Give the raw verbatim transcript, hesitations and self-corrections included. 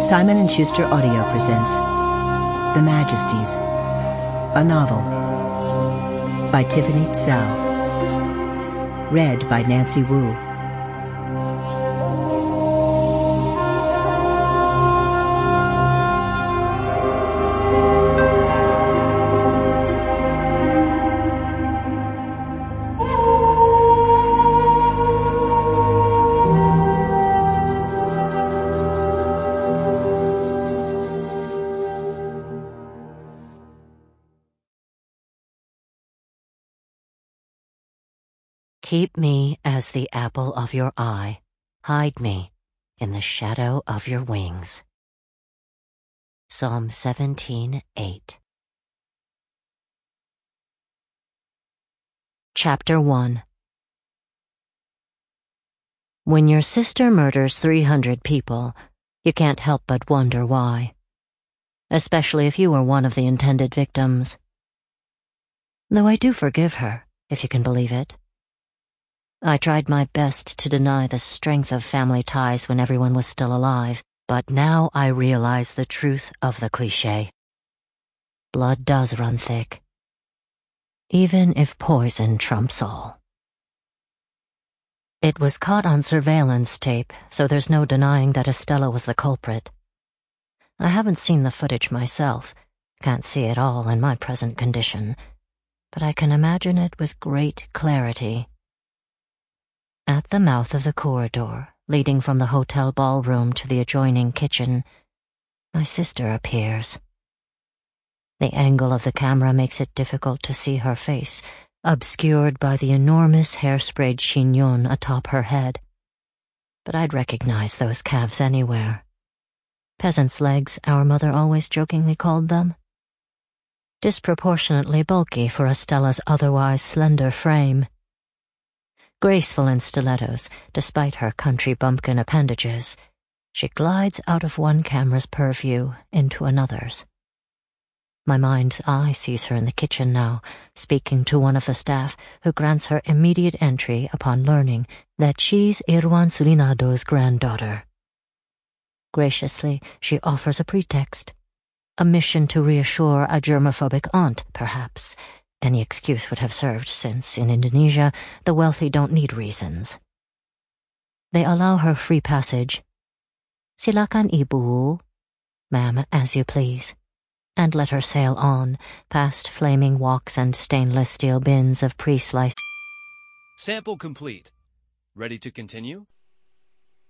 Simon and Schuster Audio presents The Majesties, a novel by Tiffany Tsao, read by Nancy Wu. Keep me as the apple of your eye. Hide me in the shadow of your wings. Psalm seventeen, eight. Chapter one. When your sister murders three hundred people, you can't help but wonder why. Especially if you were one of the intended victims. Though I do forgive her, if you can believe it. I tried my best to deny the strength of family ties when everyone was still alive, but now I realize the truth of the cliché. Blood does run thick, even if poison trumps all. It was caught on surveillance tape, so there's no denying that Estella was the culprit. I haven't seen the footage myself, can't see it all in my present condition, but I can imagine it with great clarity. At the mouth of the corridor, leading from the hotel ballroom to the adjoining kitchen, my sister appears. The angle of the camera makes it difficult to see her face, obscured by the enormous hair-sprayed chignon atop her head. But I'd recognize those calves anywhere. Peasant's legs, our mother always jokingly called them. Disproportionately bulky for Estella's otherwise slender frame. Graceful in stilettos, despite her country bumpkin appendages, she glides out of one camera's purview into another's. My mind's eye sees her in the kitchen now, speaking to one of the staff, who grants her immediate entry upon learning that she's Irwan Sulinado's granddaughter. Graciously, she offers a pretext, a mission to reassure a germophobic aunt, perhaps. Any excuse would have served, since, in Indonesia, the wealthy don't need reasons. They allow her free passage. Silakan ibu, ma'am, as you please, and let her sail on, past flaming woks and stainless steel bins of pre-sliced. Sample complete. Ready to continue?